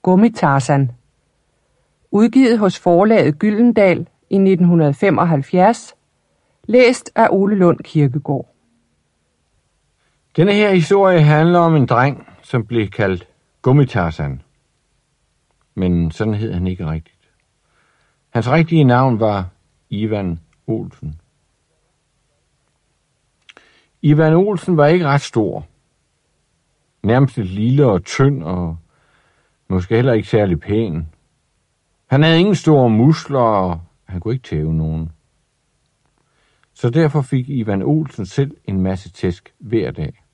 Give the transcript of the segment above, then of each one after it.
Gummi-Tarzan. Udgivet hos forlaget Gyldendal i 1975. Læst af Ole Lund Kirkegaard. Denne her historie handler om en dreng, som blev kaldt Gummi-Tarzan. Men sådan hed han ikke rigtigt. Hans rigtige navn var Ivan Olsen. Ivan Olsen var ikke ret stor. Nærmest lidt lille og tynd og måske heller ikke særlig pæn. Han havde ingen store muskler, og han kunne ikke tæve nogen. Så derfor fik Ivan Olsen selv en masse tæsk hver dag.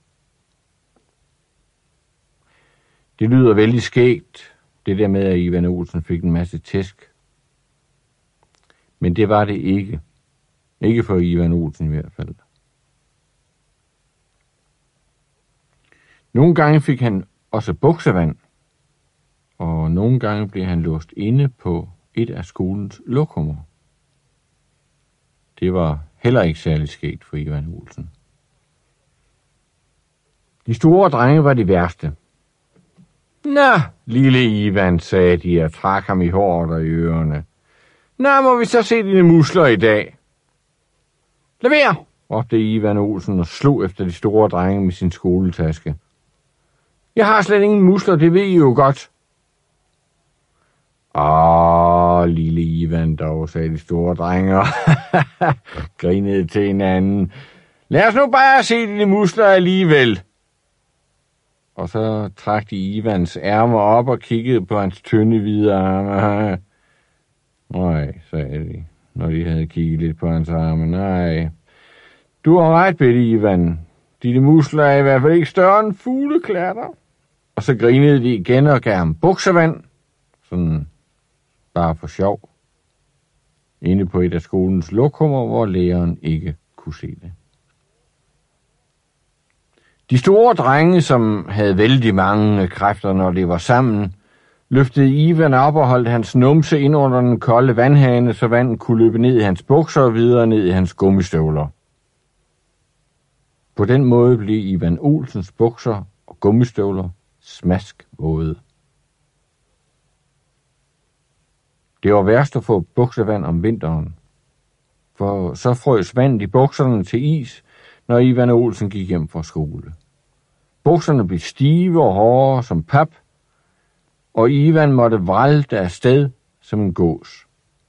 Det lyder vældig skægt, det der med, at Ivan Olsen fik en masse tæsk. Men det var det ikke. Ikke for Ivan Olsen i hvert fald. Nogle gange fik han også buksevand, og nogle gange blev han låst inde på et af skolens lokummer. Det var heller ikke særlig skægt for Ivan Olsen. De store drenge var de værste. Nå, lille Ivan, sagde de og trak ham i håret og i ørerne. Nå, må vi så se dine muskler i dag? Lad være, råbte Ivan Olsen og slog efter de store drenge med sin skoletaske. Jeg har slet ingen muskler, det ved I jo godt. Lille Ivan dog, sagde de store drenge og grinede til hinanden. Lad os nu bare se dine muskler alligevel. Og så trak de Ivans ærmer op og kiggede på hans tynde hvide arme. Nej, sagde de, når de havde kigget lidt på hans arme. Nej, du har ret, Betty Ivan. Dine muskler er i hvert fald ikke større end fugleklatter. Og så grinede de igen og gav ham buksevand. Sådan bare for sjov. Inde på et af skolens lokummer, hvor læreren ikke kunne se det. De store drenge, som havde vældig mange kræfter, når de var sammen, løftede Ivan op og holdt hans numse ind under den kolde vandhane, så vandet kunne løbe ned i hans bukser og videre ned i hans gummistøvler. På den måde blev Ivan Olsens bukser og gummistøvler smaskvåde. Det var værst at få buksevand om vinteren, for så frøs vandet i bukserne til is, når Ivan Olsen gik hjem fra skole. Bukserne blev stive og hårde som pap, og Ivan måtte vralte afsted som en gås.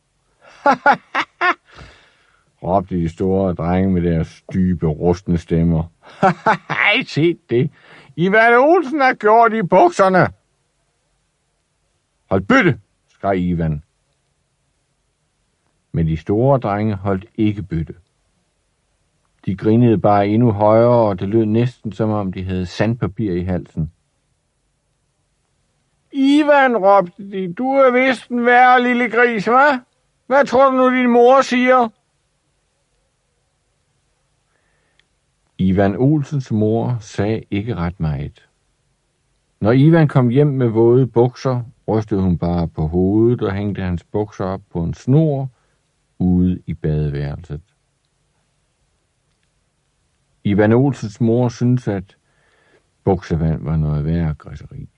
Råbte de store drenge med deres dybe, rustne stemmer. Hej, se det. Ivan Olsen har gjort i bukserne. Hold bytte, skreg Ivan. Men de store drenge holdt ikke bytte. De grinede bare endnu højere, og det lød næsten som om de havde sandpapir i halsen. Ivan, råbte de, du er vist en værre lille gris, hva'? Hvad tror du nu, din mor siger? Ivan Olsens mor sagde ikke ret meget. Når Ivan kom hjem med våde bukser, rystede hun bare på hovedet og hængte hans bukser op på en snor ude i badeværelset. Ivan Olsens mor syntes, at buksevand var noget værre griseri.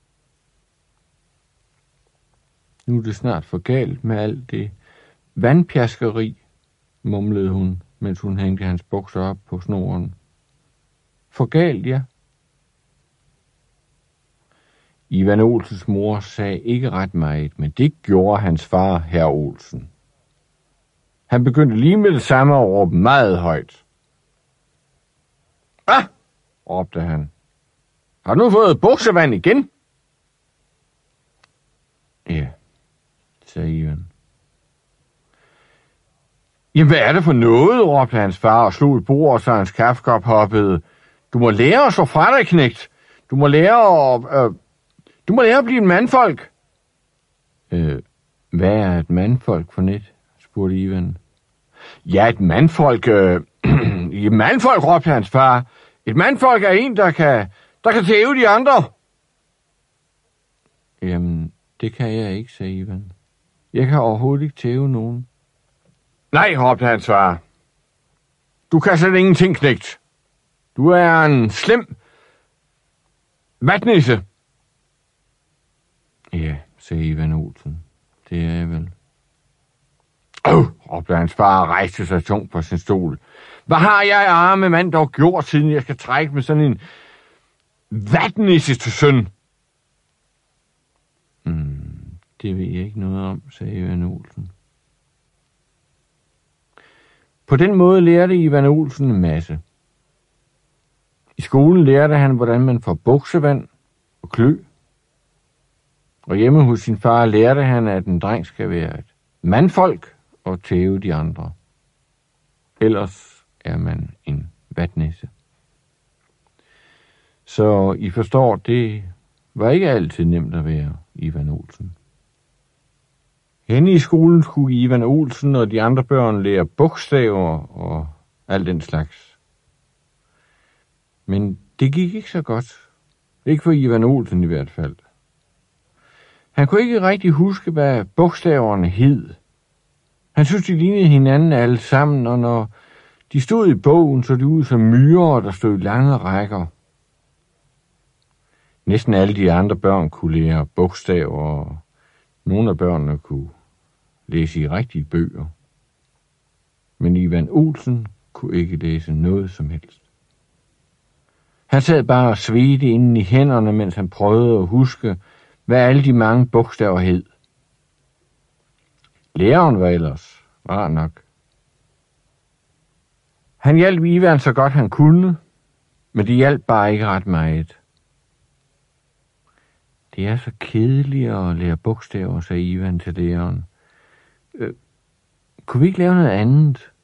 Nu er det snart for galt med alt det vandpjaskeri, mumlede hun, mens hun hængte hans bukser op på snoren. For galt, ja. Ivan Olsens mor sagde ikke ret meget, men det gjorde hans far, herr Olsen. Han begyndte lige med det samme at råbe meget højt. Ah, råbte han. Har du nu fået buksevand igen? Ja, sagde Ivan. Jamen, hvad er det for noget, råbte hans far og slog i bordet, så hans kaffekop hoppede. Du må lære at slå fra dig, knægt. Du må lære at blive en mandfolk. Hvad er et mandfolk for net? Spurgte Ivan. Ja, et mandfolk. Et mandfolk, råbte hans far. Et mandfolk er en, der kan tæve de andre. Jamen, det kan jeg ikke, sagde Ivan. Jeg kan overhovedet ikke tæve nogen. Nej, råbte hans far. Du kan slet ingenting, knægt. Du er en slem vatnisse. Ja, sagde Ivan Olsen. Det er jeg vel. Råbte hans far og rejste sig tungt på sin stol. Hvad har jeg, arme mand, dog gjort, siden jeg skal trække med sådan en vatnisse til søn? Det ved jeg ikke noget om, sagde Ivan Olsen. På den måde lærte Ivan Olsen en masse. I skolen lærte han, hvordan man får buksevand og klø. Og hjemme hos sin far lærte han, at en dreng skal være et mandfolk og tæve de andre. Ellers er man en vatnisse. Så I forstår, det var ikke altid nemt at være Ivan Olsen. Henne i skolen skulle Ivan Olsen og de andre børn lære bogstaver og alt den slags. Men det gik ikke så godt. Ikke for Ivan Olsen i hvert fald. Han kunne ikke rigtig huske, hvad bogstaverne hed. Han synes, de lignede hinanden alle sammen, og når de stod i bogen, så de ud som myrer, der stod i lange rækker. Næsten alle de andre børn kunne lære bogstaver, og nogle af børnene kunne læse i rigtige bøger. Men Ivan Olsen kunne ikke læse noget som helst. Han sad bare og svedte inden i hænderne, mens han prøvede at huske, hvad alle de mange bogstaver hed. Læreren var ellers rar nok. Han hjalp Ivan så godt han kunne, men det hjalp bare ikke ret meget. Det er så kedeligt at lære bogstaver, sagde Ivan til læreren. Kunne vi ikke lave noget andet?